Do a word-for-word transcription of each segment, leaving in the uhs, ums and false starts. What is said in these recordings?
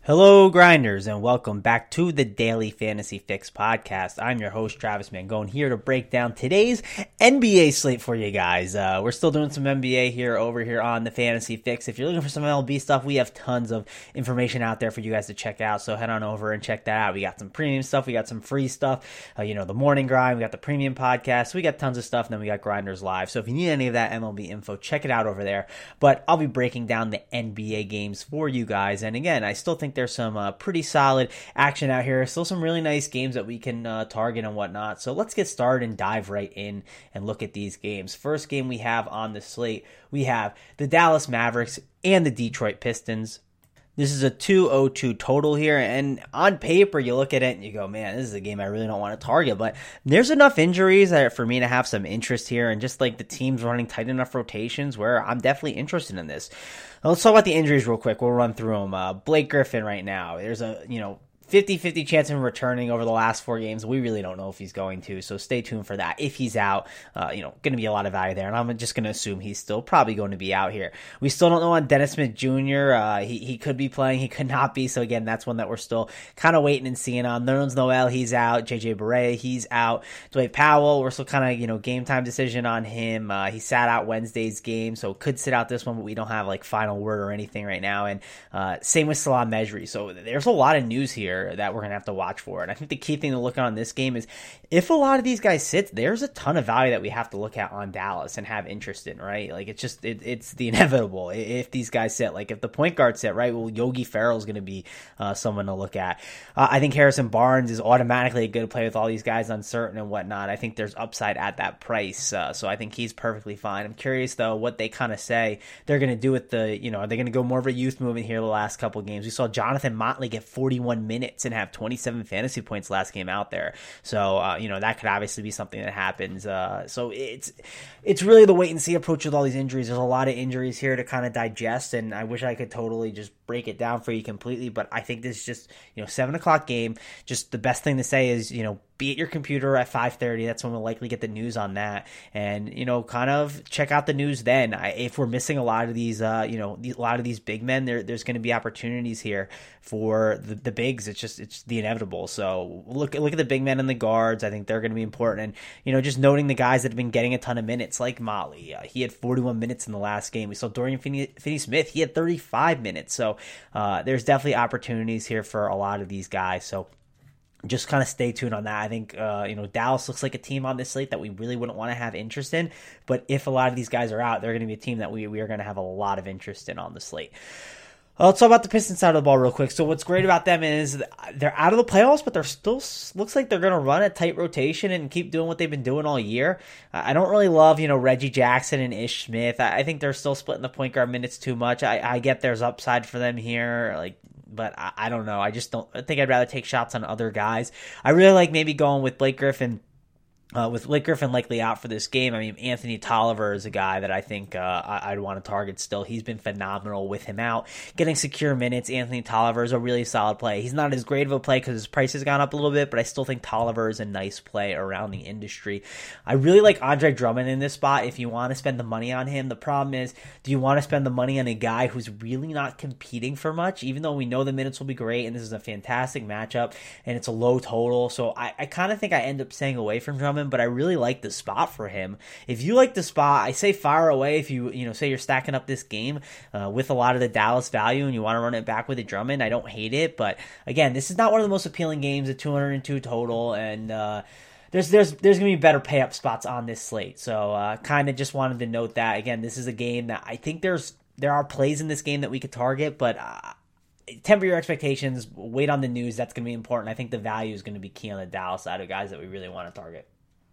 Hello, Grinders, and welcome back to the Daily Fantasy Fix podcast. I'm your host, Travis Mangone, here to break down today's N B A slate for you guys. Uh, we're still doing some N B A here over here on the Fantasy Fix. If you're looking for some M L B stuff, we have tons of information out there for you guys to check out, so head on over and check that out. We got some premium stuff, we got some free stuff, uh, you know, the Morning Grind, we got the premium podcast, we got tons of stuff, and then we got Grinders Live. So if you need any of that M L B info, check it out over there. But I'll be breaking down the N B A games for you guys, and again, I still think there's some uh, pretty solid action out here. Still some really nice games that we can uh, target and whatnot. So let's get started and dive right in and look at these games. First game we have on the slate, we have the Dallas Mavericks and the Detroit Pistons. This is a two oh two total here, and on paper, you look at it and you go, man, this is a game I really don't want to target, but there's enough injuries for me to have some interest here, and just like the team's running tight enough rotations where I'm definitely interested in this. Now, let's talk about the injuries real quick. We'll run through them. Uh, Blake Griffin right now, there's a, you know, fifty-fifty chance of him returning over the last four games. We really don't know if he's going to, so stay tuned for that. If he's out, uh, you know, going to be a lot of value there, and I'm just going to assume he's still probably going to be out here. We still don't know on Dennis Smith Junior Uh, he, he could be playing, he could not be, so again, that's one that we're still kind of waiting and seeing on. Nerlens Noel, he's out. J J Barea, he's out. Dwight Powell, we're still kind of, you know, game time decision on him. Uh, he sat out Wednesday's game, so could sit out this one, but we don't have, like, final word or anything right now, and uh, same with Salah Mejri. So there's a lot of news here that we're going to have to watch for. And I think the key thing to look at on this game is if a lot of these guys sit, there's a ton of value that we have to look at on Dallas and have interest in, right? Like it's just, it, it's the inevitable if these guys sit. Like if the point guard sit, right, well, Yogi Ferrell is going to be uh, someone to look at. Uh, I think Harrison Barnes is automatically a good play with all these guys uncertain and whatnot. I think there's upside at that price. Uh, so I think he's perfectly fine. I'm curious though what they kind of say they're going to do with the, you know, are they going to go more of a youth movement here the last couple of games? We saw Jonathan Motley get forty-one minutes and have twenty-seven fantasy points last game out there. So, uh, you know, that could obviously be something that happens. Uh, so it's it's really the wait and see approach with all these injuries. There's a lot of injuries here to kind of digest, and I wish I could totally just break it down for you completely, but I think this is just, you know, seven o'clock game. Just the best thing to say is, you know, be at your computer at five thirty. That's when we'll likely get the news on that. And, you know, kind of check out the news then. I, if we're missing a lot of these, uh, you know, these, a lot of these big men, there, there's going to be opportunities here for the, the bigs. It's just, it's the inevitable. So look, look at the big men and the guards. I think they're going to be important. And, you know, just noting the guys that have been getting a ton of minutes, like Molly. Uh, he had forty-one minutes in the last game. We saw Dorian Finney-Smith. He had thirty-five minutes. So uh, there's definitely opportunities here for a lot of these guys. So just kind of stay tuned on that. I think, uh, you know, Dallas looks like a team on this slate that we really wouldn't want to have interest in. But if a lot of these guys are out, they're going to be a team that we, we are going to have a lot of interest in on the slate. Uh, let's talk about the Pistons side of the ball real quick. So what's great about them is they're out of the playoffs, but they're still looks like they're going to run a tight rotation and keep doing what they've been doing all year. Uh, I don't really love, you know, Reggie Jackson and Ish Smith. I, I think they're still splitting the point guard minutes too much. I, I get there's upside for them here, like, but I, I don't know. I just don't I think I'd rather take shots on other guys. I really like maybe going with Blake Griffin. Uh, with Blake Griffin likely out for this game, I mean, Anthony Tolliver is a guy that I think uh, I, I'd want to target still. He's been phenomenal with him out. Getting secure minutes, Anthony Tolliver is a really solid play. He's not as great of a play because his price has gone up a little bit, but I still think Tolliver is a nice play around the industry. I really like Andre Drummond in this spot if you want to spend the money on him. The problem is, do you want to spend the money on a guy who's really not competing for much, even though we know the minutes will be great, and this is a fantastic matchup, and it's a low total. So I, I kind of think I end up staying away from Drummond, but I really like the spot for him. If you like the spot, I say fire away. If you, you know, say you're stacking up this game uh, with a lot of the Dallas value and you want to run it back with a Drummond, I don't hate it. But again, this is not one of the most appealing games at two hundred two total, and uh, there's there's there's gonna be better pay up spots on this slate. So uh, kind of just wanted to note that. Again, this is a game that I think there's there are plays in this game that we could target, but uh, temper your expectations. Wait on the news. That's going to be important. I think the value is going to be key on the Dallas side of guys that we really want to target.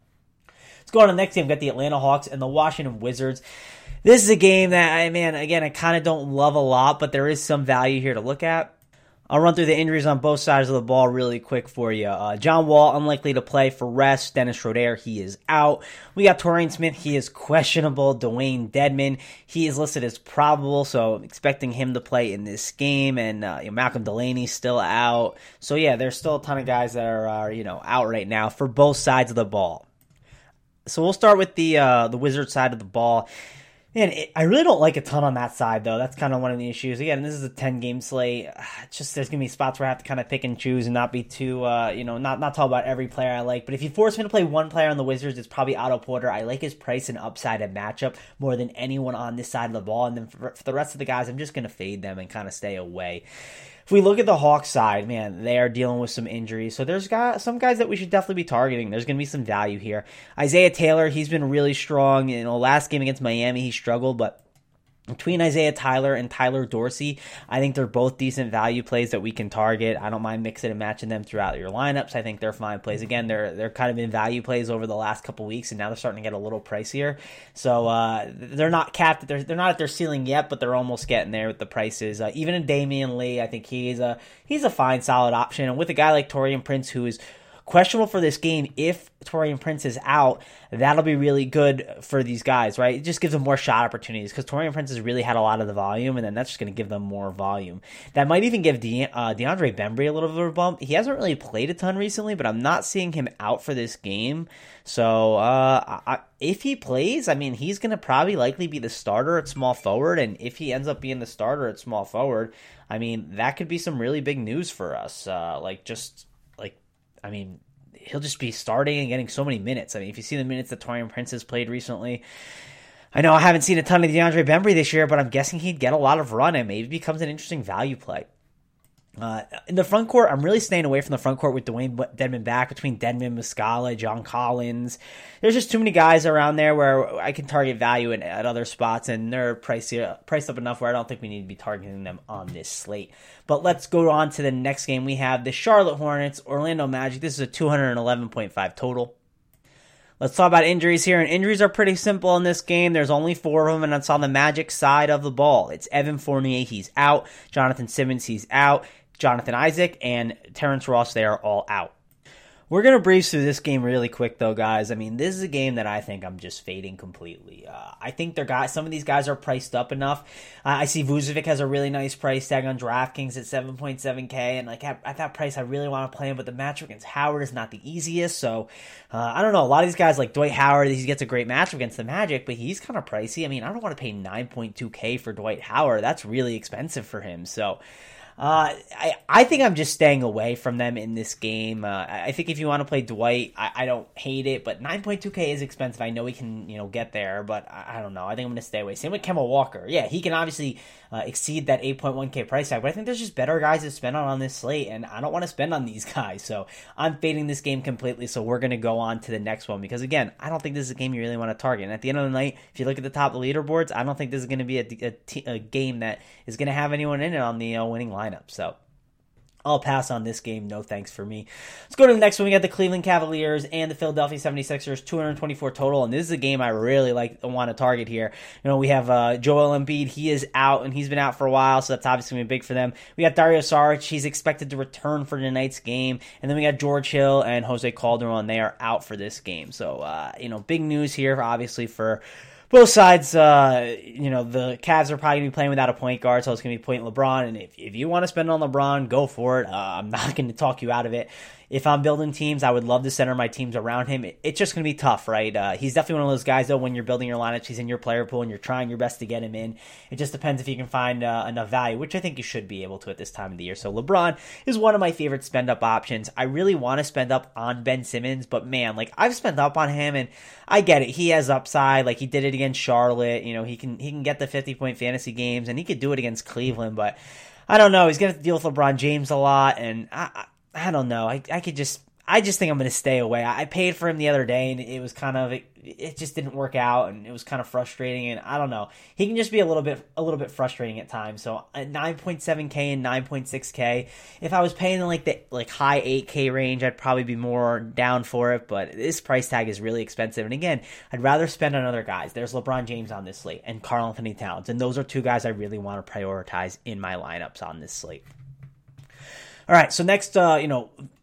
Let's go on to the next game. We've got the Atlanta Hawks and the Washington Wizards. This is a game that, I man, again, I kind of don't love a lot, but there is some value here to look at. I'll run through the injuries on both sides of the ball really quick for you. Uh, John Wall, unlikely to play for rest. Dennis Schroeder, he is out. We got Torian Smith, he is questionable. Dwayne Dedman, he is listed as probable, so I'm expecting him to play in this game. And uh, you know, Malcolm Delaney's still out. So yeah, there's still a ton of guys that are, are you know out right now for both sides of the ball. So we'll start with the uh, the Wizards side of the ball. Man, it, I really don't like a ton on that side, though. That's kind of one of the issues. Again, this is a ten-game slate. It's just there's going to be spots where I have to kind of pick and choose and not be too, uh, you know, not, not talk about every player I like. But if you force me to play one player on the Wizards, it's probably Otto Porter. I like his price and upside and matchup more than anyone on this side of the ball. And then for, for the rest of the guys, I'm just going to fade them and kind of stay away. If we look at the Hawks side, man, they are dealing with some injuries. So there's got some guys that we should definitely be targeting. There's going to be some value here. Isaiah Taylor, he's been really strong. You know, last game against Miami, he struggled, but between Isaiah Tyler and Tyler Dorsey, I think they're both decent value plays that we can target. I don't mind mixing and matching them throughout your lineups. I think they're fine plays. Again, they're they're kind of in value plays over the last couple weeks, and now they're starting to get a little pricier. So uh, they're not capped. They're they're not at their ceiling yet, but they're almost getting there with the prices. Uh, even in Damian Lee, I think he's a he's a fine, solid option. And with a guy like Taurean Prince, who is questionable for this game, if Taurean Prince is out, that'll be really good for these guys, right? It just gives them more shot opportunities because Taurean Prince has really had a lot of the volume, and then that's just going to give them more volume. That might even give De- uh, DeAndre Bembry a little bit of a bump. He hasn't really played a ton recently, but I'm not seeing him out for this game. So uh, I, if he plays, I mean, he's going to probably likely be the starter at small forward, and if he ends up being the starter at small forward, I mean, that could be some really big news for us. Uh, like just like I mean, he'll just be starting and getting so many minutes. I mean, if you see the minutes that Taurean Prince has played recently, I know I haven't seen a ton of DeAndre Bembry this year, but I'm guessing he'd get a lot of run and maybe becomes an interesting value play. Uh, in the front court, I'm really staying away from the front court with Dwayne Dedmon back, between Dedmon, Muscala, John Collins. There's just too many guys around there where I can target value in, at other spots, and they're priced, priced up enough where I don't think we need to be targeting them on this slate. But let's go on to the next game. We have the Charlotte Hornets, Orlando Magic. This is a two eleven point five total. Let's talk about injuries here, and injuries are pretty simple in this game. There's only four of them, and it's on the Magic side of the ball. It's Evan Fournier, he's out. Jonathan Simmons, he's out. Jonathan Isaac and Terrence Ross, they are all out. We're going to breeze through this game really quick, though, guys. I mean, this is a game that I think I'm just fading completely. Uh, I think they're guys. Some of these guys are priced up enough. Uh, I see Vucevic has a really nice price tag on DraftKings at seven point seven K, and like at, at that price, I really want to play him, but the matchup against Howard is not the easiest, so uh, I don't know. A lot of these guys, like Dwight Howard, he gets a great matchup against the Magic, but he's kind of pricey. I mean, I don't want to pay nine point two K for Dwight Howard. That's really expensive for him, so Uh, I, I think I'm just staying away from them in this game. Uh, I think if you want to play Dwight, I, I don't hate it, but nine point two K is expensive. I know he can, you know, get there, but I, I don't know. I think I'm going to stay away. Same with Kemba Walker. Yeah, he can obviously uh, exceed that eight point one K price tag, but I think there's just better guys to spend on on this slate, and I don't want to spend on these guys, so I'm fading this game completely, so we're going to go on to the next one, because again, I don't think this is a game you really want to target, and at the end of the night, if you look at the top of the leaderboards, I don't think this is going to be a, a, t- a game that is going to have anyone in it on the uh, winning lineup, so I'll pass on this game. No thanks for me. Let's go to the next one. We got the Cleveland Cavaliers and the Philadelphia seventy-sixers, two twenty-four total. And this is a game I really like want to target here. You know, we have uh, Joel Embiid. He is out, and he's been out for a while, so that's obviously going to be big for them. We got Dario Saric. He's expected to return for tonight's game. And then we got George Hill and Jose Calderon. They are out for this game. So, uh, you know, big news here, obviously, for both sides. Uh, you know, the Cavs are probably going to be playing without a point guard, so it's going to be point LeBron. And if, if you want to spend on LeBron, go for it. Uh, I'm not going to talk you out of it. If I'm building teams, I would love to center my teams around him. It, it's just going to be tough, right? Uh, he's definitely one of those guys, though, when you're building your lineups, he's in your player pool, and you're trying your best to get him in. It just depends if you can find uh, enough value, which I think you should be able to at this time of the year. So LeBron is one of my favorite spend-up options. I really want to spend up on Ben Simmons, but man, like, I've spent up on him, and I get it. He has upside. Like, he did it against Charlotte. You know, he can he can get the fifty-point fantasy games, and he could do it against Cleveland, but I don't know. He's going to have to deal with LeBron James a lot, and I, I, I don't know. I, I could just... I just think I'm going to stay away. I paid for him the other day, and it was kind of it, it just didn't work out, and it was kind of frustrating. And I don't know, he can just be a little bit a little bit frustrating at times. So at nine point seven K and nine point six K, if I was paying in like the like high eight K range, I'd probably be more down for it. But this price tag is really expensive, and again, I'd rather spend on other guys. There's LeBron James on this slate and Karl Anthony Towns, and those are two guys I really want to prioritize in my lineups on this slate. All right, so next, uh, you know.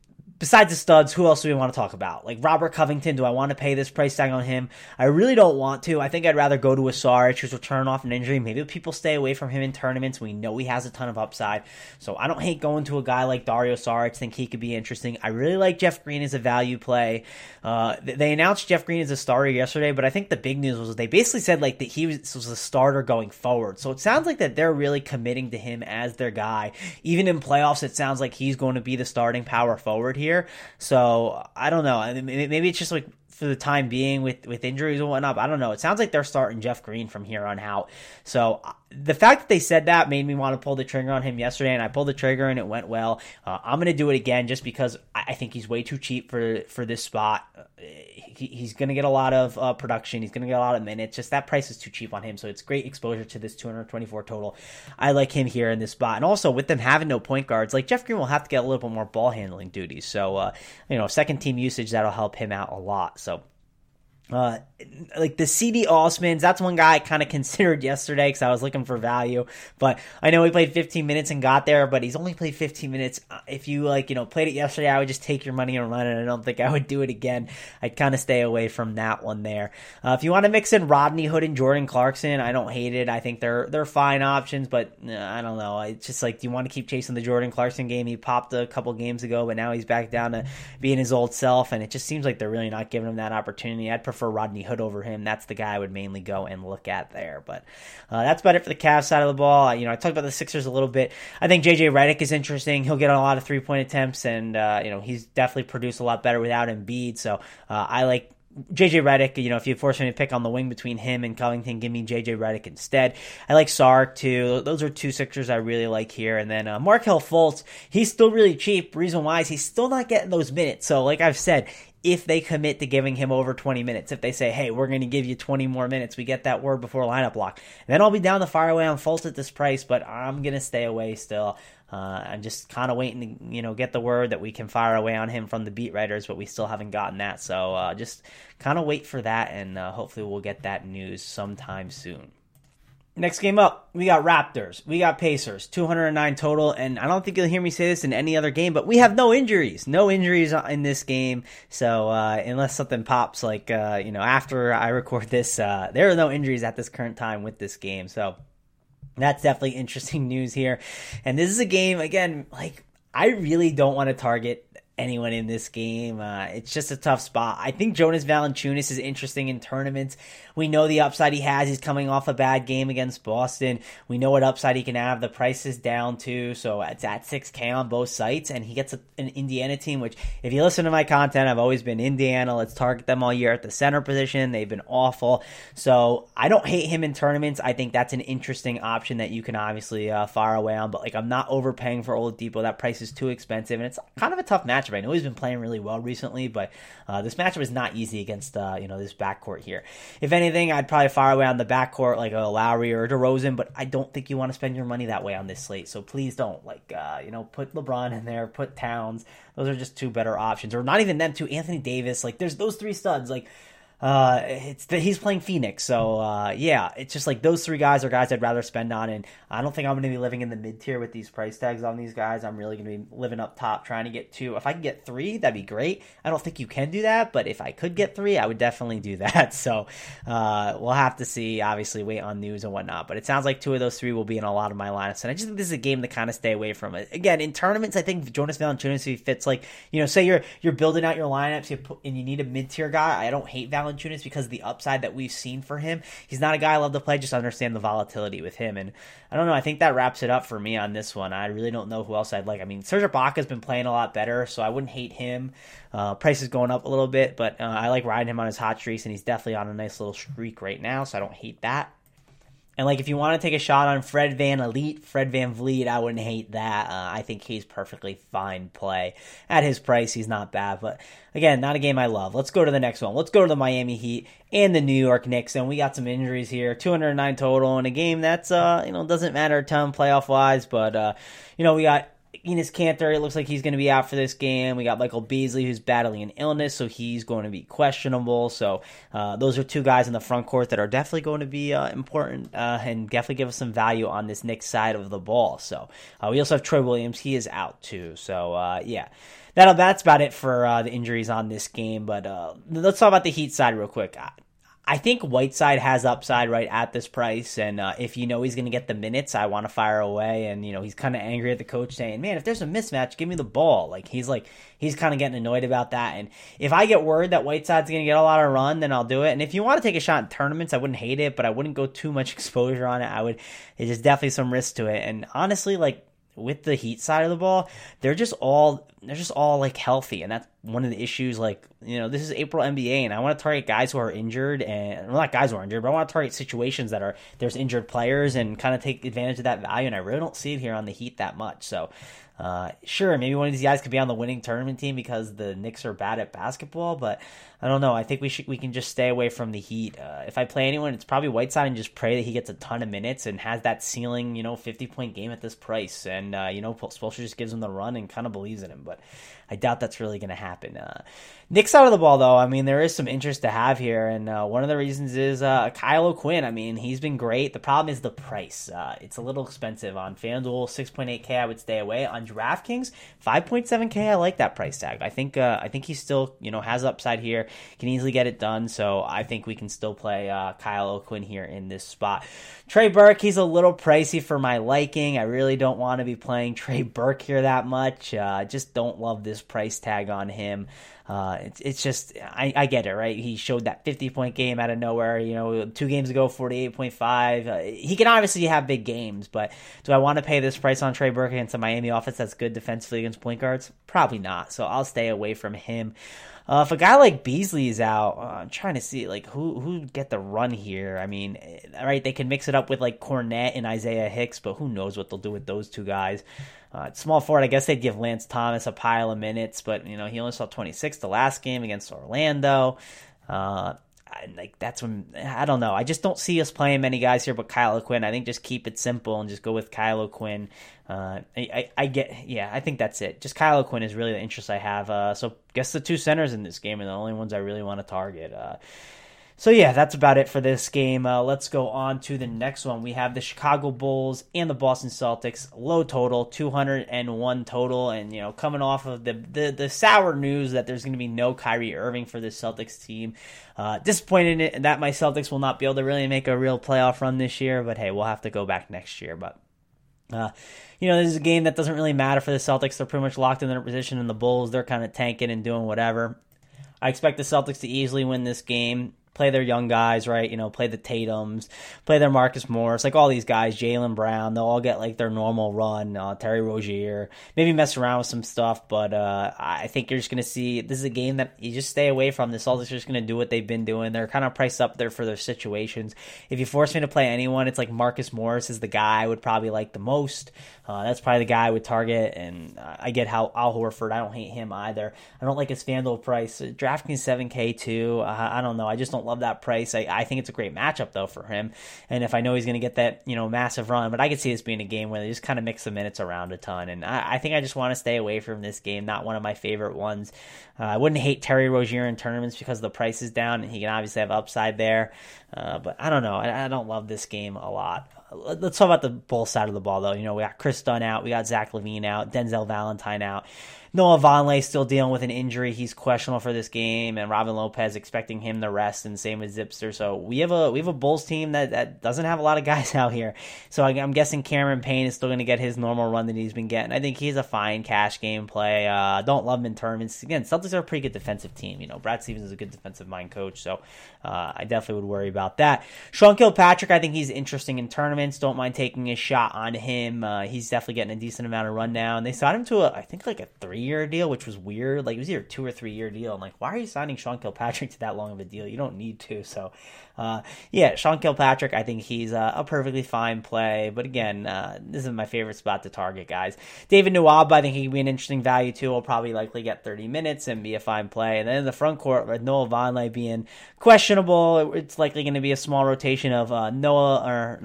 besides the studs, who else do we want to talk about? Like Robert Covington, do I want to pay this price tag on him? I really don't want to. I think I'd rather go to a Saric who's returning off an injury. Maybe people stay away from him in tournaments. We know he has a ton of upside. So I don't hate going to a guy like Dario Saric. Think he could be interesting. I really like Jeff Green as a value play. Uh, they announced Jeff Green as a starter yesterday, but I think the big news was they basically said like that he was, was a starter going forward. So it sounds like that they're really committing to him as their guy. Even in playoffs, it sounds like he's going to be the starting power forward here. So I don't know. I mean, maybe it's just like for the time being with, with injuries and whatnot. I don't know. It sounds like they're starting Jeff Green from here on out. So the fact that they said that made me want to pull the trigger on him yesterday, and I pulled the trigger and it went well. Uh, I'm going to do it again just because I think he's way too cheap for, for this spot. He, he's going to get a lot of uh, production. He's going to get a lot of minutes. Just that price is too cheap on him. So it's great exposure to this two hundred twenty-four total. I like him here in this spot. And also with them having no point guards, like Jeff Green will have to get a little bit more ball handling duties. So, uh, you know, second team usage, that'll help him out a lot. So, Uh, like the C D Osmans, that's one guy I kind of considered yesterday because I was looking for value, but I know he played fifteen minutes and got there, but he's only played fifteen minutes. If you like, you know, played it yesterday, I would just take your money and run it. I don't think I would do it again. I'd kind of stay away from that one there. Uh, if you want to mix in Rodney Hood and Jordan Clarkson, I don't hate it. I think they're, they're fine options, but uh, I don't know. It's just like, do you want to keep chasing the Jordan Clarkson game? He popped a couple games ago, but now he's back down to being his old self, and it just seems like they're really not giving him that opportunity. I'd prefer Rodney Hood over him. That's the guy I would mainly go and look at there. But uh, that's about it for the Cavs side of the ball. You know, I talked about the Sixers a little bit. I think J J Redick is interesting. He'll get a lot of three-point attempts, and uh, you know, he's definitely produced a lot better without Embiid. So uh, I like J J Redick. You know, if you force me to pick on the wing between him and Covington, give me J J Redick instead. I like Sark too. Those are two Sixers I really like here. And then uh, Markelle Fultz, he's still really cheap. Reason why is he's still not getting those minutes. So like I've said, if they commit to giving him over twenty minutes, if they say, hey, we're going to give you twenty more minutes, we get that word before lineup lock, then I'll be down to fire away on Fultz at this price, but I'm going to stay away still. Uh, I'm just kind of waiting to, you know, get the word that we can fire away on him from the beat writers, but we still haven't gotten that. So uh, just kind of wait for that, and uh, hopefully we'll get that news sometime soon. Next game up, we got Raptors, we got Pacers, two hundred nine total, and I don't think you'll hear me say this in any other game, but we have no injuries, no injuries in this game, so uh, unless something pops, like, uh, you know, after I record this, uh, there are no injuries at this current time with this game, so that's definitely interesting news here, and this is a game, again, like, I really don't want to target anyone in this game. Uh, it's just a tough spot. I think Jonas Valanciunas is interesting in tournaments. We know the upside he has. He's coming off a bad game against Boston. We know what upside he can have. The price is down too, so it's at six K on both sites, and he gets a, an Indiana team, which if you listen to my content, I've always been Indiana. Let's target them all year at the center position. They've been awful. So I don't hate him in tournaments. I think that's an interesting option that you can obviously uh, fire away on, but like I'm not overpaying for Oladipo. That price is too expensive, and it's kind of a tough matchup. I know he's been playing really well recently, but uh, this matchup is not easy against uh, you know this backcourt here. If anything, I'd probably fire away on the backcourt like a Lowry or a DeRozan, but I don't think you want to spend your money that way on this slate. So please don't like uh, you know put LeBron in there, put Towns. Those are just two better options, or not even them two. Anthony Davis, like there's those three studs, like. Uh, it's the, he's playing Phoenix, so uh, yeah, it's just like those three guys are guys I'd rather spend on, and I don't think I'm going to be living in the mid tier with these price tags on these guys. I'm really going to be living up top, trying to get two. If I can get three, that'd be great. I don't think you can do that, but if I could get three, I would definitely do that. So uh, we'll have to see. Obviously, wait on news and whatnot, but it sounds like two of those three will be in a lot of my lineups, and I just think this is a game to kind of stay away from it. Again, in tournaments, I think Jonas Valanciunas, if he fits, like you know, say you're you're building out your lineups, you put, and you need a mid tier guy. I don't hate Valanciunas because of the upside that we've seen for him. He's not a guy I love to play, just understand the volatility with him. And I don't know, I think that wraps it up for me on this one. I really don't know who else I'd like. I mean, Serge Ibaka's been playing a lot better, so I wouldn't hate him. Uh, price is going up a little bit, but uh, I like riding him on his hot streaks, and he's definitely on a nice little streak right now, so I don't hate that. And, like, if you want to take a shot on Fred VanVleet, Fred VanVleet, I wouldn't hate that. Uh, I think he's perfectly fine play. At his price, he's not bad. But, again, not a game I love. Let's go to the next one. Let's go to the Miami Heat and the New York Knicks. And we got some injuries here. two hundred nine total in a game that's, uh, you know, doesn't matter a ton playoff-wise. But, uh, you know, we got Enes Kanter, it looks like he's going to be out for this game. We got Michael Beasley, who's battling an illness, so he's going to be questionable. So uh, those are two guys in the front court that are definitely going to be uh, important uh, and definitely give us some value on this Knicks side of the ball. So uh, we also have Troy Williams. He is out too. So uh, yeah. That'll, that's about it for uh, the injuries on this game. But uh, let's talk about the Heat side real quick. I, I think Whiteside has upside right at this price, and uh, if you know he's going to get the minutes, I want to fire away. And you know he's kind of angry at the coach, saying, "Man, if there's a mismatch, give me the ball." Like he's like he's kind of getting annoyed about that. And if I get word that Whiteside's going to get a lot of run, then I'll do it. And if you want to take a shot in tournaments, I wouldn't hate it, but I wouldn't go too much exposure on it. I would. There's definitely some risk to it. And honestly, like with the Heat side of the ball, they're just all they're just all like healthy, and that's one of the issues. Like, you know, this is April N B A, and I want to target guys who are injured, and well, not guys who are injured, but I want to target situations that are there's injured players and kind of take advantage of that value. And I really don't see it here on the Heat that much. So, uh, sure, maybe one of these guys could be on the winning tournament team because the Knicks are bad at basketball, but I don't know. I think we should we can just stay away from the Heat. Uh, if I play anyone, it's probably Whiteside, and just pray that he gets a ton of minutes and has that ceiling, you know, fifty point game at this price. And uh, you know, Spoelstra just gives him the run and kind of believes in him, but I doubt that's really going to happen. Uh, Knicks side of the ball, though, I mean, there is some interest to have here, and uh, one of the reasons is uh, Kyle O'Quinn. I mean, he's been great. The problem is the price. Uh, it's a little expensive. On FanDuel, six point eight K, I would stay away. On DraftKings, five point seven K, I like that price tag. I think uh, I think he still, you know, has upside here, can easily get it done, so I think we can still play uh, Kyle O'Quinn here in this spot. Trey Burke, he's a little pricey for my liking. I really don't want to be playing Trey Burke here that much. Uh, I just don't love this price tag on him. Uh, it's it's just, I, I get it, right? He showed that fifty-point game out of nowhere, you know, two games ago, forty-eight point five. Uh, he can obviously have big games, but do I want to pay this price on Trey Burke against a Miami offense that's good defensively against point guards? Probably not, so I'll stay away from him. Uh, if a guy like Beasley is out, uh, I'm trying to see like who who get the run here. I mean, right? They can mix it up with like Cornette and Isaiah Hicks, but who knows what they'll do with those two guys. Uh, small forward, I guess they'd give Lance Thomas a pile of minutes, but you know he only saw twenty-six the last game against Orlando. Uh, I, like that's when I don't know. I just don't see us playing many guys here, but Kyle O'Quinn. I think just keep it simple and just go with Kyle O'Quinn. Uh, I, I, I get, yeah, I think that's it. Just Kyle O'Quinn is really the interest I have. Uh, so I guess the two centers in this game are the only ones I really want to target. Uh, So, yeah, that's about it for this game. Uh, let's go on to the next one. We have the Chicago Bulls and the Boston Celtics. Low total, two hundred one total. And, you know, coming off of the the, the sour news that there's going to be no Kyrie Irving for this Celtics team. Uh, disappointed in that my Celtics will not be able to really make a real playoff run this year. But, hey, we'll have to go back next year. But, uh, you know, this is a game that doesn't really matter for the Celtics. They're pretty much locked in their position. And the Bulls, they're kind of tanking and doing whatever. I expect the Celtics to easily win this game. Play their young guys, right? You know, play the Tatums, play their Marcus Morris, like all these guys, Jaylen Brown, they'll all get like their normal run, uh, Terry Rozier, maybe mess around with some stuff, but uh, I think you're just going to see, this is a game that you just stay away from. The Celtics are just going to do what they've been doing. They're kind of priced up there for their situations. If you force me to play anyone, it's like Marcus Morris is the guy I would probably like the most. Uh, that's probably the guy I would target, and uh, I get how Al Horford, I don't hate him either. I don't like his FanDuel price. DraftKings seven K too. Uh, I don't know. I just don't love that price. I, I think it's a great matchup though for him. And if I know he's going to get that, you know, massive run, but I could see this being a game where they just kind of mix the minutes around a ton. And I, I think I just want to stay away from this game. Not one of my favorite ones. Uh, I wouldn't hate Terry Rozier in tournaments because the price is down and he can obviously have upside there. Uh, but I don't know. I, I don't love this game a lot. Let's talk about the Bulls side of the ball, though. You know, we got Chris Dunn out. We got Zach LaVine out. Denzel Valentine out. Noah Vonleh still dealing with an injury. He's questionable for this game, and Robin Lopez expecting him to rest, and same with Zipster. So we have a we have a Bulls team that, that doesn't have a lot of guys out here. So I, I'm guessing Cameron Payne is still going to get his normal run that he's been getting. I think he's a fine cash game play. Uh, don't love him in tournaments. Again, Celtics are a pretty good defensive team. You know, Brad Stevens is a good defensive mind coach, so uh, I definitely would worry about that. Sean Kilpatrick, I think he's interesting in tournaments. Don't mind taking a shot on him. Uh, he's definitely getting a decent amount of run now, and they signed him to a I think like a three year deal, which was weird. Like it was either a two or three year deal. I'm like, why are you signing Sean Kilpatrick to that long of a deal? You don't need to. So, uh, yeah, Sean Kilpatrick, I think he's uh, a perfectly fine play. But again, uh, this is my favorite spot to target guys. David Nwaba, I think he could be an interesting value too. He'll probably likely get thirty minutes and be a fine play. And then in the front court, with Noah Vonleh being questionable, it's likely going to be a small rotation of uh, Noah or not Noah Vonleh.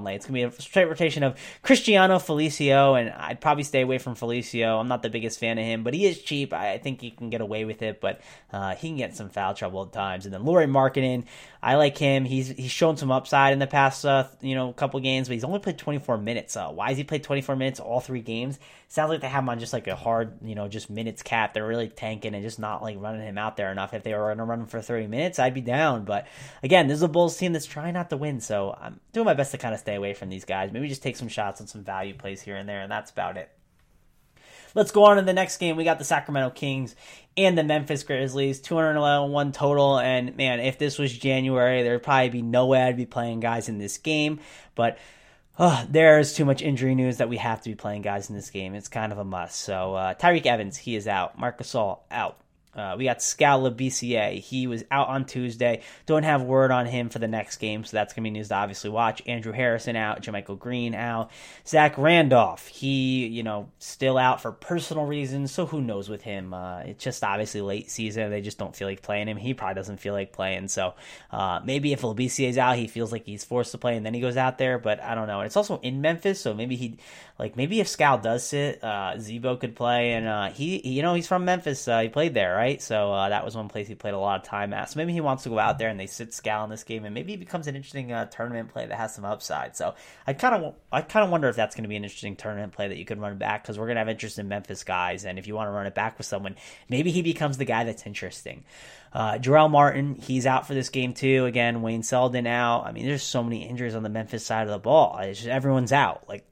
Vonleh. It's going to be a straight rotation of Cristiano, Felicio, and I'd probably stay away from Felicio. I'm not the biggest fan of him, but he is cheap. I think he can get away with it, but uh, he can get some foul trouble at times. And then Lauri Markkanen, I like him. He's he's shown some upside in the past uh, you know couple games, but he's only played twenty-four minutes. Uh, why has he played twenty-four minutes all three games? Sounds like they have him on just like a hard, you know, just minutes cap. They're really tanking and just not like running him out there enough. If they were going to run him for thirty minutes, I'd be down. But again, this is a Bulls team that's trying not to win, so I'm doing my best to kind of stay away from these guys. Maybe just take some shots on some value plays here and there, and that's about it. Let's go on to the next game. We got the Sacramento Kings and the Memphis Grizzlies, two hundred one total. And man, if this was January, there'd probably be no way I'd be playing guys in this game. But oh, there's too much injury news that we have to be playing guys in this game. It's kind of a must. So uh, Tyreke Evans, he is out. Marc Gasol, out. Uh, we got Skal Labissiere. He was out on Tuesday. Don't have word on him for the next game, so that's going to be news to obviously watch. Andrew Harrison out. JaMychal Green out. Zach Randolph, he, you know, still out for personal reasons, so who knows with him. Uh, it's just obviously late season. They just don't feel like playing him. He probably doesn't feel like playing, so uh, maybe if Labissiere's out, he feels like he's forced to play, and then he goes out there, but I don't know. And it's also in Memphis, so maybe he, like, maybe if Skal does sit, uh, Zebo could play, and uh, he, he, you know, he's from Memphis. Uh, he played there, right? Right, so uh, that was one place he played a lot of time at. So maybe he wants to go out there and they sit Skal in this game, and maybe he becomes an interesting uh, tournament play that has some upside. So I kind of, I kind of wonder if that's going to be an interesting tournament play that you could run back, because we're going to have interest in Memphis guys, and if you want to run it back with someone, maybe he becomes the guy that's interesting. Uh, Jarrell Martin, he's out for this game too. Again, Wayne Selden out. I mean, there's so many injuries on the Memphis side of the ball. It's just, everyone's out. Like.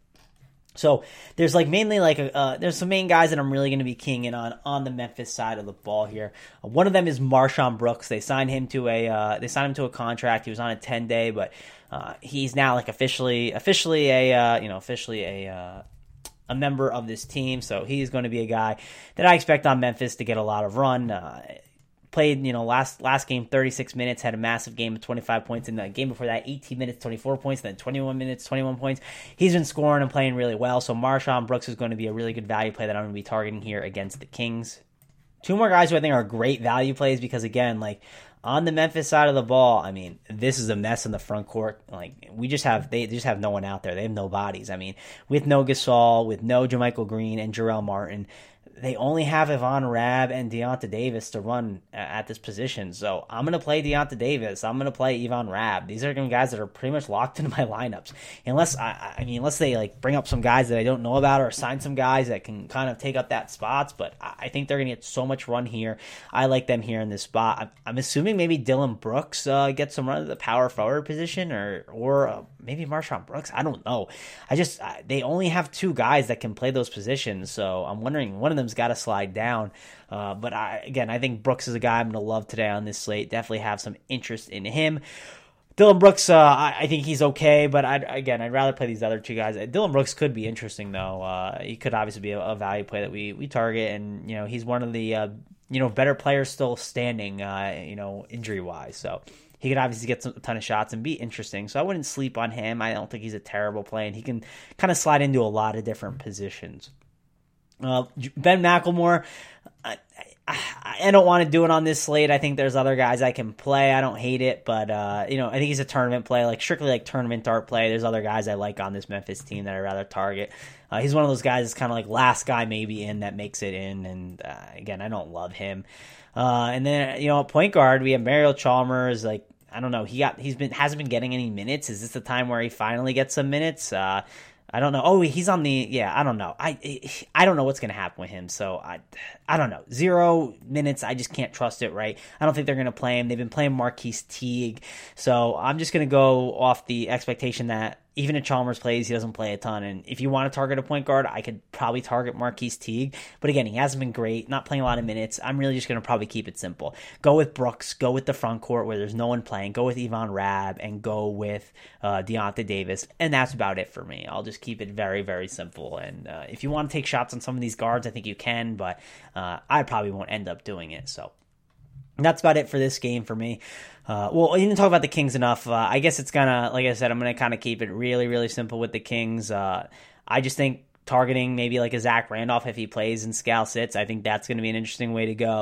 So there's like mainly like a, uh, there's some main guys that I'm really going to be keying in on on the Memphis side of the ball here. Uh, one of them is Marshawn Brooks. They signed him to a uh, they signed him to a contract. He was on a ten day, but uh, he's now like officially officially a uh, you know officially a uh, a member of this team. So he's going to be a guy that I expect on Memphis to get a lot of run. Uh, Played, you know, last last game, thirty-six minutes, had a massive game of twenty-five points. In the game before that, eighteen minutes, twenty-four points, then twenty-one minutes, twenty-one points. He's been scoring and playing really well, so Marshawn Brooks is going to be a really good value play that I'm going to be targeting here against the Kings. Two more guys who I think are great value plays because, again, like, on the Memphis side of the ball, I mean, this is a mess in the front court. Like, we just have, they just have no one out there. They have no bodies. I mean, with no Gasol, with no JaMychal Green and Jarrell Martin, they only have Ivan Rabb and Deonta Davis to run at this position. So I'm going to play Deonta Davis. I'm going to play Ivan Rabb. These are guys that are pretty much locked into my lineups. Unless, I, I mean, unless they like bring up some guys that I don't know about or sign some guys that can kind of take up that spots. But I think they're going to get so much run here. I like them here in this spot. I'm, I'm assuming maybe Dillon Brooks uh, gets some run at the power forward position, or or uh, maybe Marshawn Brooks. I don't know. I just, I, they only have two guys that can play those positions. So I'm wondering, one of them's got to slide down. Uh, but I, again, I think Brooks is a guy I'm going to love today on this slate. Definitely have some interest in him. Dillon Brooks, uh, I, I think he's okay, but I'd, again, I'd rather play these other two guys. Dillon Brooks could be interesting, though. Uh, he could obviously be a, a value play that we, we target, and, you know, he's one of the, uh, you know, better players still standing, uh, you know, injury-wise. So he could obviously get some, a ton of shots and be interesting. So I wouldn't sleep on him. I don't think he's a terrible play, and he can kind of slide into a lot of different positions. Uh, Ben McLemore, I, I, I don't want to do it on this slate. I think there's other guys I can play. I don't hate it, but uh, you know, I think he's a tournament play, like strictly like tournament dart play. There's other guys I like on this Memphis team that I'd rather target. Uh, he's one of those guys that's kind of like last guy maybe in that makes it in, and uh, again, I don't love him. Uh, and then you know, at point guard we have Mario Chalmers. Like, I don't know, he got he's been hasn't been getting any minutes. Is this the time where he finally gets some minutes? Uh, I don't know. Oh, he's on the, yeah, I don't know. I I don't know what's going to happen with him. So, I I don't know. Zero minutes, I just can't trust it, right? I don't think they're going to play him. They've been playing Marquise Teague. So, I'm just going to go off the expectation that even if Chalmers plays, he doesn't play a ton. And if you want to target a point guard, I could probably target Marquise Teague. But again, he hasn't been great, not playing a lot of minutes. I'm really just going to probably keep it simple. Go with Brooks. Go with the front court where there's no one playing. Go with Ivan Rabb and go with uh, Deonta Davis. And that's about it for me. I'll just keep it very, very simple. And uh, if you want to take shots on some of these guards, I think you can. But uh, I probably won't end up doing it. So that's about it for this game for me. Uh, well, you didn't talk about the Kings enough. Uh, I guess it's gonna, like I said, I'm gonna kind of keep it really, really simple with the Kings. Uh, I just think targeting maybe like a Zach Randolph if he plays and Skal sits, I think that's going to be an interesting way to go.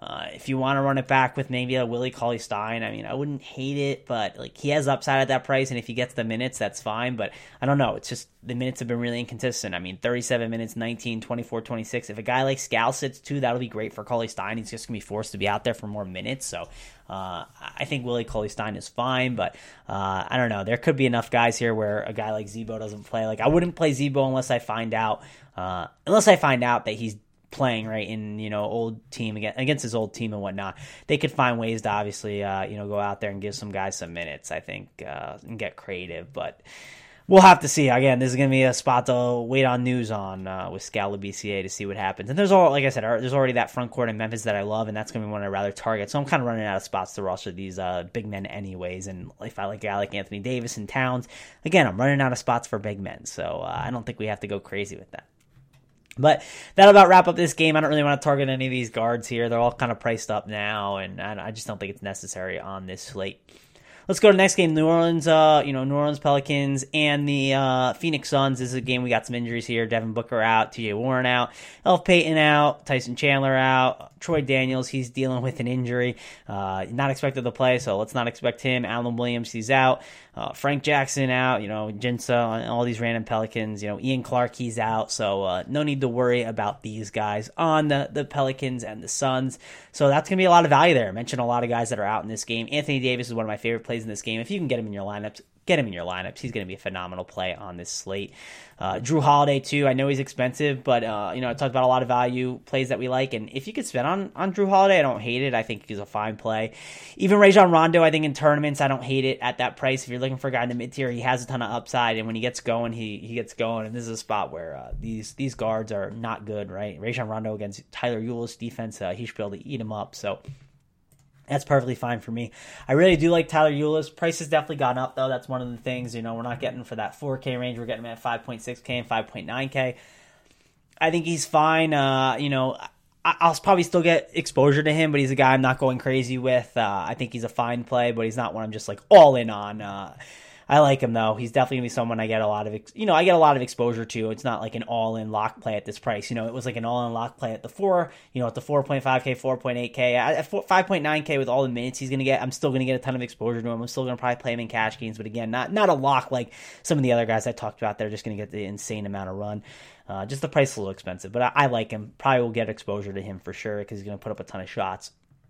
Uh, if you want to run it back with maybe a Willie Cauley-Stein, I mean, I wouldn't hate it, but like he has upside at that price, and if he gets the minutes, that's fine. But I don't know. It's just the minutes have been really inconsistent. I mean, thirty-seven minutes, nineteen, twenty-four, twenty-six. If a guy like Scal sits too, that'll be great for Cauley-Stein. He's just going to be forced to be out there for more minutes. So uh, I think Willie Cauley-Stein is fine, but uh, I don't know. There could be enough guys here where a guy like Zebo doesn't play. Like I wouldn't play Zebo unless I find out, uh, unless I find out that he's playing right in, you know, old team against, against his old team and whatnot. They could find ways to obviously, uh, you know, go out there and give some guys some minutes, I think, uh, and get creative. But we'll have to see. Again, this is going to be a spot to wait on news on uh, with Scal B C A to see what happens. And there's all, like I said, there's already that front court in Memphis that I love, and that's going to be one I'd rather target. So I'm kind of running out of spots to roster these uh, big men anyways. And if I like a guy like Anthony Davis and Towns, again, I'm running out of spots for big men. So uh, I don't think we have to go crazy with that. But that'll about wrap up this game. I don't really want to target any of these guards here. They're all kind of priced up now, and I just don't think it's necessary on this slate. Let's go to the next game. New Orleans, uh, you know, New Orleans Pelicans and the uh, Phoenix Suns. This is a game we got some injuries here. Devin Booker out, T J Warren out, Elf Payton out, Tyson Chandler out, Troy Daniels, he's dealing with an injury. Uh, not expected to play, so let's not expect him. Alan Williams, he's out. Uh, Frank Jackson out, you know, Jinsa, all these random Pelicans. You know, Ian Clark, he's out, so uh, no need to worry about these guys on the, the Pelicans and the Suns. So that's going to be a lot of value there. I mentioned a lot of guys that are out in this game. Anthony Davis is one of my favorite plays in this game. If you can get him in your lineups, get him in your lineups. He's going to be a phenomenal play on this slate. Uh, Drew Holiday, too. I know he's expensive, but, uh, you know, I talked about a lot of value plays that we like. And if you could spend on, on Drew Holiday, I don't hate it. I think he's a fine play. Even Rajon Rondo, I think in tournaments, I don't hate it at that price. If you're looking for a guy in the mid-tier, he has a ton of upside. And when he gets going, he, he gets going. And this is a spot where uh, these these guards are not good, right? Rajon Rondo against Tyler Ulis defense, uh, he should be able to eat him up. So that's perfectly fine for me. I really do like Tyler Ulis. Price has definitely gone up, though. That's one of the things, you know, we're not getting for that four K range. We're getting him at five point six K and five point nine K. I think he's fine. Uh, you know, I- I'll probably still get exposure to him, but he's a guy I'm not going crazy with. Uh, I think he's a fine play, but he's not one I'm just like all in on. Uh, I like him, though. He's definitely going to be someone I get a lot of, ex- you know, I get a lot of exposure to. It's not like an all-in lock play at this price. You know, it was like an all-in lock play at the four, you know, at the four point five K, four point eight K. At five point nine K with all the minutes he's going to get, I'm still going to get a ton of exposure to him. I'm still going to probably play him in cash games, but again, not not a lock like some of the other guys I talked about. They're just going to get the insane amount of run. Uh, just the price is a little expensive, but I, I like him. Probably will get exposure to him for sure because he's going to put up a ton of shots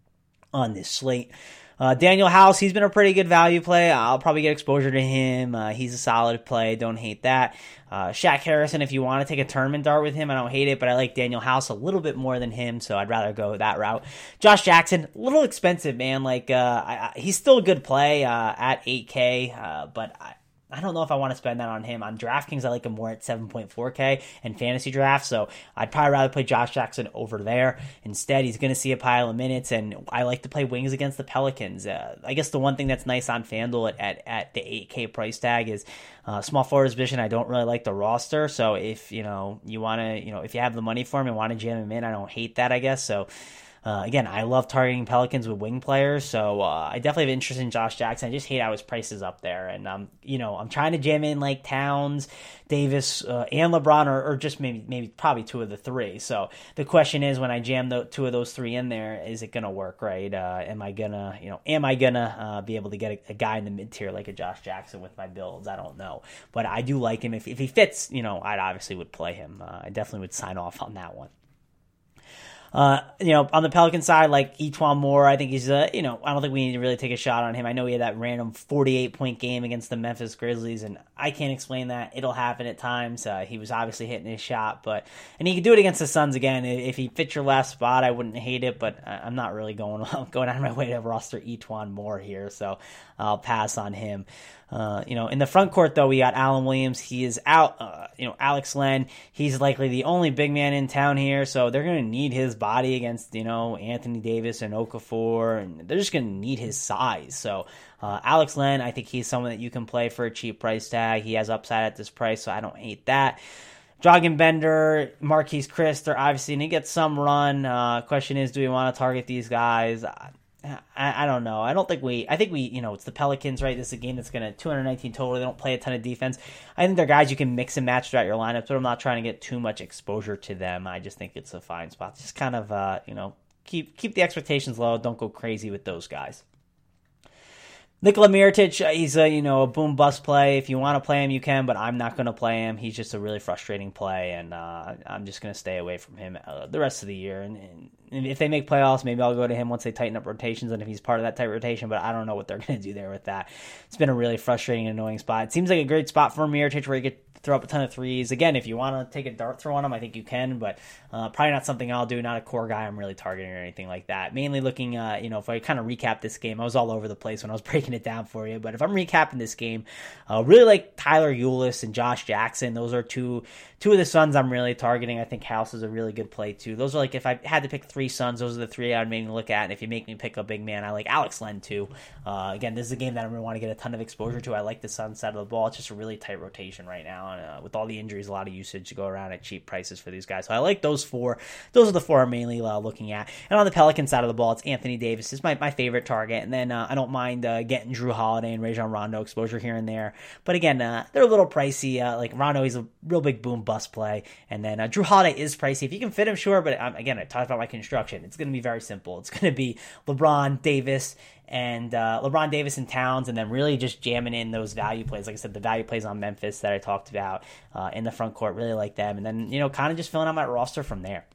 on this slate. Uh, Daniel House, he's been a pretty good value play. I'll probably get exposure to him. Uh, he's a solid play. Don't hate that. Uh, Shaq Harrison, if you want to take a tournament dart with him, I don't hate it, but I like Daniel House a little bit more than him, so I'd rather go that route. Josh Jackson, a little expensive, man. Like uh, I, I, he's still a good play uh, at eight K, uh, but I, I don't know if I want to spend that on him. On DraftKings, I like him more at seven point four K and fantasy draft, so I'd probably rather play Josh Jackson over there. Instead, he's going to see a pile of minutes, and I like to play wings against the Pelicans. Uh, I guess the one thing that's nice on FanDuel at, at, at the eight K price tag is uh, small forward position. I don't really like the roster, so if you know you want to, you know, if you have the money for him and want to jam him in, I don't hate that, I guess. So Uh, again, I love targeting Pelicans with wing players, so uh, I definitely have interest in Josh Jackson. I just hate how his price is up there, and um, you know, I'm trying to jam in like Towns, Davis, uh, and LeBron, or, or just maybe, maybe probably two of the three. So the question is, when I jam the two of those three in there, is it gonna work, right? Uh, am I gonna, you know, am I gonna uh, be able to get a, a guy in the mid tier like a Josh Jackson with my builds? I don't know, but I do like him. If if he fits, you know, I obviously would play him. Uh, I definitely would sign off on that one. Uh, you know, on the Pelican side, like Etuan Moore, I think he's, uh, you know, I don't think we need to really take a shot on him. I know he had that random forty-eight point game against the Memphis Grizzlies, and I can't explain that. It'll happen at times. Uh, he was obviously hitting his shot, but, and he could do it against the Suns again. If he fits your last spot, I wouldn't hate it, but I'm not really going, going out of my way to roster Etuan Moore here, so I'll pass on him. Uh, you know, in the front court, though, we got Alan Williams. He is out. Uh, you know, Alex Len, he's likely the only big man in town here, so they're going to need his body against, you know, Anthony Davis and Okafor, and they're just going to need his size. So uh, Alex Len, I think he's someone that you can play for a cheap price tag. He has upside at this price, so I don't hate that. Dragan Bender, Marquise Chris, they're obviously going to get some run. Uh, question is, do we want to target these guys? I, I don't know. I don't think we, I think we, you know, it's the Pelicans, right? This is a game that's going to two hundred nineteen total. They don't play a ton of defense. I think they're guys you can mix and match throughout your lineup, but I'm not trying to get too much exposure to them. I just think it's a fine spot. Just kind of, uh, you know, keep keep the expectations low. Don't go crazy with those guys. Nikola Mirotic, he's a, you know, a boom bust play. If you want to play him, you can, but I'm not going to play him. He's just a really frustrating play, and uh, I'm just going to stay away from him uh, the rest of the year. And, and if they make playoffs, maybe I'll go to him once they tighten up rotations and if he's part of that tight rotation, but I don't know what they're going to do there with that. It's been a really frustrating and annoying spot. It seems like a great spot for Mirotic where he could throw up a ton of threes. Again, if you want to take a dart throw on him, I think you can, but uh, probably not something I'll do. Not a core guy I'm really targeting or anything like that. Mainly looking, uh, you know, if I kind of recap this game, I was all over the place when I was breaking it down for you, but if I'm recapping this game, uh, really like Tyler Ulis and Josh Jackson. Those are two two of the Suns I'm really targeting. I think House is a really good play too. Those are like, if I had to pick three Suns, those are the three I'd mainly look at. And if you make me pick a big man, I like Alex Len too. Uh, again, this is a game that I'm going to want to get a ton of exposure to. I like the Suns side of the ball. It's just a really tight rotation right now. And uh, with all the injuries, a lot of usage to go around at cheap prices for these guys. So I like those four. Those are the four I'm mainly uh, looking at. And on the Pelican side of the ball, it's Anthony Davis. This is my, my favorite target. And then uh, I don't mind uh, getting Drew Holiday and Rajon Rondo exposure here and there. But again, uh, they're a little pricey. Uh, like Rondo, he's a real big boom bust play. And then uh, Drew Holiday is pricey. If you can fit him, sure. But um, again, I talked about my construction. It's going to be very simple. It's going to be LeBron, Davis, and uh, LeBron Davis and Towns, and then really just jamming in those value plays. Like I said, the value plays on Memphis that I talked about uh, in the front court, really like them. And then, you know, kind of just filling out my roster from there.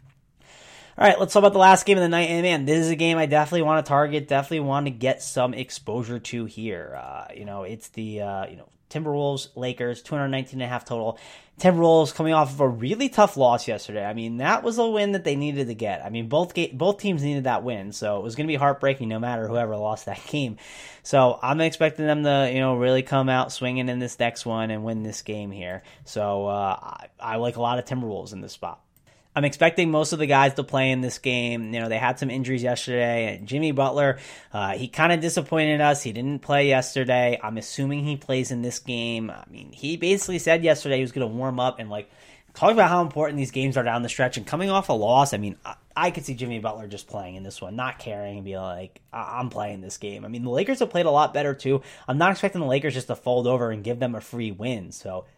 All right, let's talk about the last game of the night. And man, this is a game I definitely want to target, definitely want to get some exposure to here. Uh, you know, it's the, uh, you know, Timberwolves, Lakers, two nineteen and a half total. Timberwolves coming off of a really tough loss yesterday. I mean, that was a win that they needed to get. I mean, both ga- both teams needed that win, so it was going to be heartbreaking no matter whoever lost that game. So I'm expecting them to, you know, really come out swinging in this next one and win this game here. So uh, I, I like a lot of Timberwolves in this spot. I'm expecting most of the guys to play in this game. You know, they had some injuries yesterday. Jimmy Butler, uh, he kind of disappointed us. He didn't play yesterday. I'm assuming he plays in this game. I mean, he basically said yesterday he was going to warm up and, like, talk about how important these games are down the stretch. And coming off a loss, I mean, I, I could see Jimmy Butler just playing in this one, not caring and be like, I- I'm playing this game. I mean, the Lakers have played a lot better, too. I'm not expecting the Lakers just to fold over and give them a free win. So,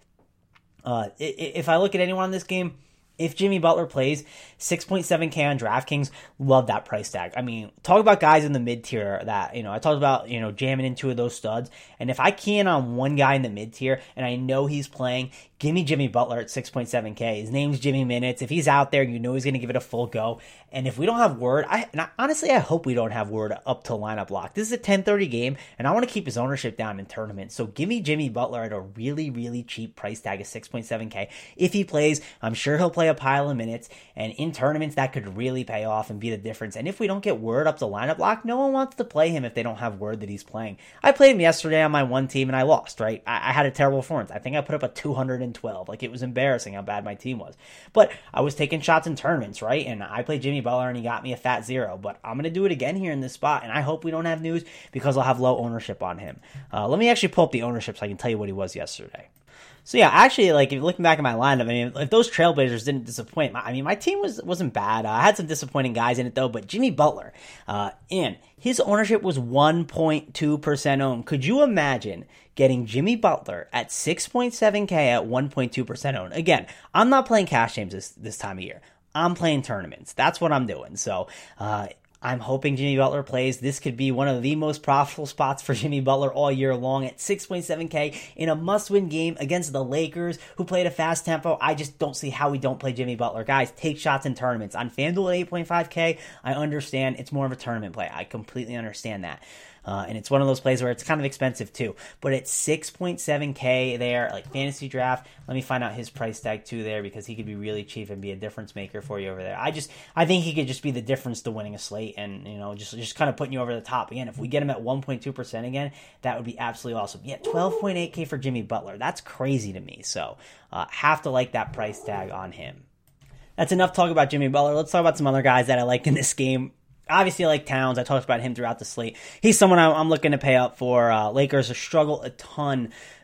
uh, if I look at anyone in this game, if Jimmy Butler plays, six point seven K on DraftKings, love that price tag. I mean, talk about guys in the mid-tier that, you know, I talked about, you know, jamming in two of those studs. And if I can on one guy in the mid-tier and I know he's playing, give me Jimmy Butler at six point seven K. His name's Jimmy Minutes. If he's out there, you know he's going to give it a full go. And if we don't have word, I, and I honestly, I hope we don't have word up to lineup lock. This is a ten thirty game, and I want to keep his ownership down in tournaments. So give me Jimmy Butler at a really, really cheap price tag of six point seven K. If he plays, I'm sure he'll play a pile of minutes, and in tournaments, that could really pay off and be the difference. And if we don't get word up to lineup lock, no one wants to play him if they don't have word that he's playing. I played him yesterday on my one team, and I lost, right? I, I had a terrible performance. I think I put up a two hundred twelve. Like, it was embarrassing how bad my team was. But I was taking shots in tournaments, right? And I played Jimmy Butler, and he got me a fat zero. But I'm going to do it again here in this spot, and I hope we don't have news because I'll have low ownership on him. Uh, let me actually pull up the ownership so I can tell you what he was yesterday. So yeah, actually, like, if you're looking back at my lineup, I mean, if those Trailblazers didn't disappoint, I mean, my team was, wasn't bad. Uh, I had some disappointing guys in it, though, but Jimmy Butler, uh, and his ownership was one point two percent owned. Could you imagine getting Jimmy Butler at six point seven K at one point two percent owned? Again, I'm not playing cash games this, this time of year. I'm playing tournaments. That's what I'm doing. So, uh, I'm hoping Jimmy Butler plays. This could be one of the most profitable spots for Jimmy Butler all year long at six point seven K in a must-win game against the Lakers, who played a fast tempo. I just don't see how we don't play Jimmy Butler. Guys, take shots in tournaments. On FanDuel at eight point five K, I understand it's more of a tournament play. I completely understand that. Uh, and it's one of those plays where it's kind of expensive too. But at six point seven K there, like fantasy draft, let me find out his price tag too there, because he could be really cheap and be a difference maker for you over there. I just, I think he could just be the difference to winning a slate and, you know, just, just kind of putting you over the top. Again, if we get him at one point two percent again, that would be absolutely awesome. Yeah, twelve point eight K for Jimmy Butler. That's crazy to me. So, uh, have to like that price tag on him. That's enough talk about Jimmy Butler. Let's talk about some other guys that I like in this game. Obviously, I like Towns. I talked about him throughout the slate. He's someone I'm looking to pay up for. Uh, Lakers struggle a ton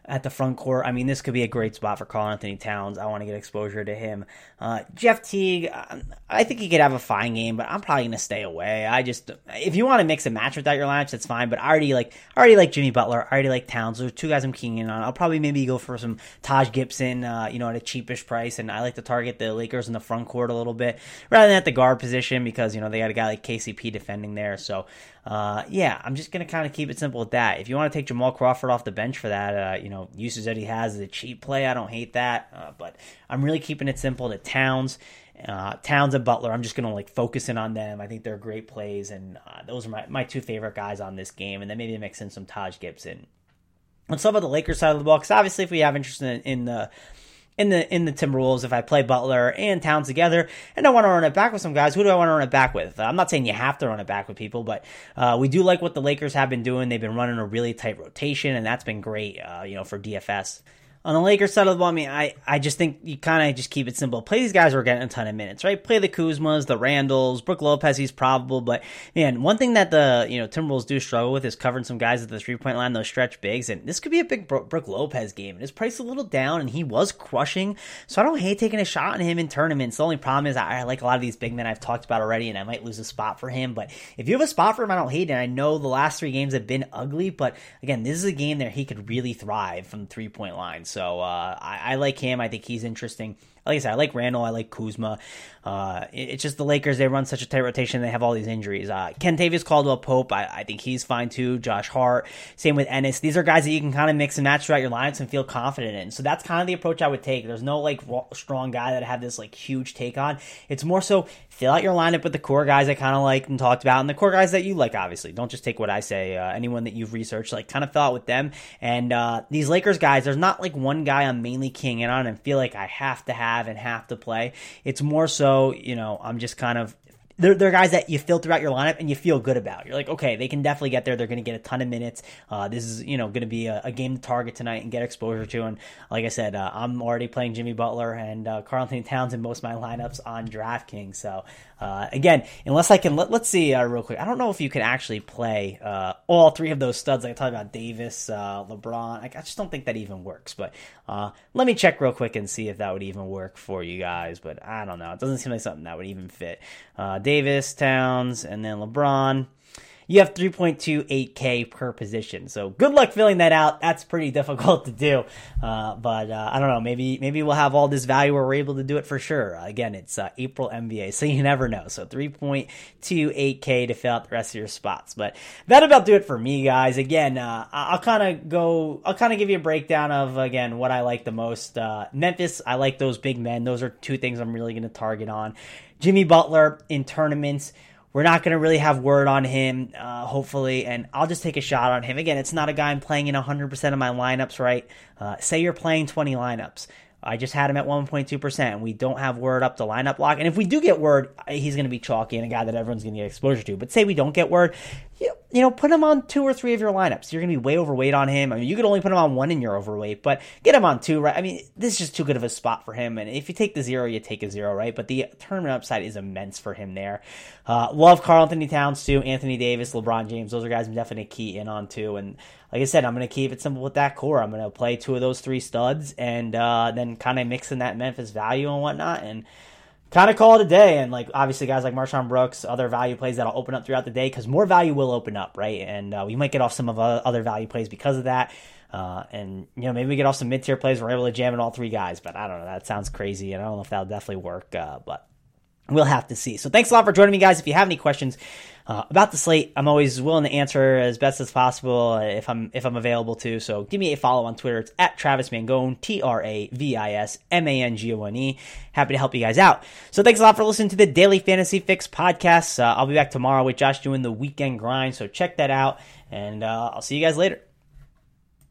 at the front court. I mean, this could be a great spot for Karl-Anthony Towns. I want to get exposure to him. Uh, Jeff Teague, I think he could have a fine game, but I'm probably going to stay away. I just, if you want to mix and match without your lineups, that's fine, but I already like, I already like Jimmy Butler. I already like Towns. Those are two guys I'm keying in on. I'll probably maybe go for some Taj Gibson, uh, you know, at a cheapish price, and I like to target the Lakers in the front court a little bit rather than at the guard position because, you know, they got a guy like K C P defending there. So, uh, yeah, I'm just going to kind of keep it simple with that. If you want to take Jamal Crawford off the bench for that, uh, you know, usage that he has is a cheap play. I don't hate that, uh, but I'm really keeping it simple to Towns. Uh, Towns and Butler, I'm just going to like focus in on them. I think they're great plays, and uh, those are my, my two favorite guys on this game, and then maybe mix in some Taj Gibson. Let's talk about the Lakers side of the ball, because obviously if we have interest in, in the in the in the Timberwolves, if I play Butler and Towns together and I want to run it back with some guys, who do I want to run it back with? I'm not saying you have to run it back with people, but uh, we do like what the Lakers have been doing. They've been running a really tight rotation, and that's been great, uh, you know, for D F S. On the Lakers side of the ball, I mean, I, I just think you kind of just keep it simple. Play these guys who are getting a ton of minutes, right? Play the Kuzmas, the Randalls, Brook Lopez, he's probable. But, man, one thing that the, you know, Timberwolves do struggle with is covering some guys at the three-point line, those stretch bigs. And this could be a big Brook Lopez game. And his price is a little down, and he was crushing. So I don't hate taking a shot on him in tournaments. The only problem is I, I like a lot of these big men I've talked about already, and I might lose a spot for him. But if you have a spot for him, I don't hate it. And I know the last three games have been ugly. But, again, this is a game that he could really thrive from the three-point line. So, uh, I I like him. I think he's interesting. Like I said, I like Randall. I like Kuzma. Uh, it, it's just the Lakers, they run such a tight rotation. They have all these injuries. Uh, Kentavious Caldwell-Pope, I, I think he's fine too. Josh Hart. Same with Ennis. These are guys that you can kind of mix and match throughout your lineups and feel confident in. So that's kind of the approach I would take. There's no like raw, strong guy that I have this like huge take on. It's more so fill out your lineup with the core guys I kind of like and talked about, and the core guys that you like, obviously. Don't just take what I say. Uh, anyone that you've researched, like kind of fill out with them. And uh, these Lakers guys, there's not like one guy I'm mainly keying in on and feel like I have to have and have to play. It's more so, you know, I'm just kind of, they're, they're guys that you filter out your lineup and you feel good about. You're like, okay, they can definitely get there. They're going to get a ton of minutes. Uh, this is, you know, going to be a, a game to target tonight and get exposure to. And like I said, uh, I'm already playing Jimmy Butler and uh, Karl-Anthony Towns in most of my lineups on DraftKings. So, uh, again, unless I can, let, let's see uh, real quick. I don't know if you can actually play uh, all three of those studs. Like I talked about Davis, uh, LeBron. I, I just don't think that even works. But uh, let me check real quick and see if that would even work for you guys. But I don't know. It doesn't seem like something that would even fit. Uh, Davis, Towns, and then LeBron. You have three point two eight K per position. So good luck filling that out. That's pretty difficult to do. Uh, but uh, I don't know. Maybe maybe we'll have all this value where we're able to do it for sure. Uh, again, it's uh, April N B A, so you never know. So three point two eight K to fill out the rest of your spots. But that'll about do it for me, guys. Again, uh, I'll kind of go, I'll kind of give you a breakdown of, again, what I like the most. Uh, Memphis, I like those big men. Those are two things I'm really going to target on. Jimmy Butler in tournaments. We're not going to really have word on him, uh, hopefully, and I'll just take a shot on him. Again, it's not a guy I'm playing in one hundred percent of my lineups, right? Uh, say you're playing twenty lineups. I just had him at one point two percent, and we don't have word up to lineup lock. And if we do get word, he's going to be chalky and a guy that everyone's going to get exposure to. But say we don't get word, you, you know, put him on two or three of your lineups. You're going to be way overweight on him. I mean, you could only put him on one and you're overweight, but get him on two, right? I mean, this is just too good of a spot for him. And if you take the zero, you take a zero, right? But the tournament upside is immense for him there. Uh, love Karl-Anthony Towns too, Anthony Davis, LeBron James. Those are guys I'm definitely key in on too. And like I said, I'm going to keep it simple with that core. I'm going to play two of those three studs and uh, then kind of mix in that Memphis value and whatnot and kind of call it a day. And like obviously guys like Marshawn Brooks, other value plays that'll open up throughout the day because more value will open up, right? And uh, we might get off some of uh, other value plays because of that. Uh, and, you know, maybe we get off some mid-tier plays. We're able to jam in all three guys, but I don't know. That sounds crazy, and I don't know if that'll definitely work, uh, but we'll have to see. So thanks a lot for joining me, guys. If you have any questions uh, about the slate, I'm always willing to answer as best as possible if I'm if I'm available to. So give me a follow on Twitter. It's at Travis Mangone, T R A V I S M A N G O N E. Happy to help you guys out. So thanks a lot for listening to the Daily Fantasy Fix podcast. Uh, I'll be back tomorrow with Josh doing the weekend grind, so check that out, and uh, I'll see you guys later.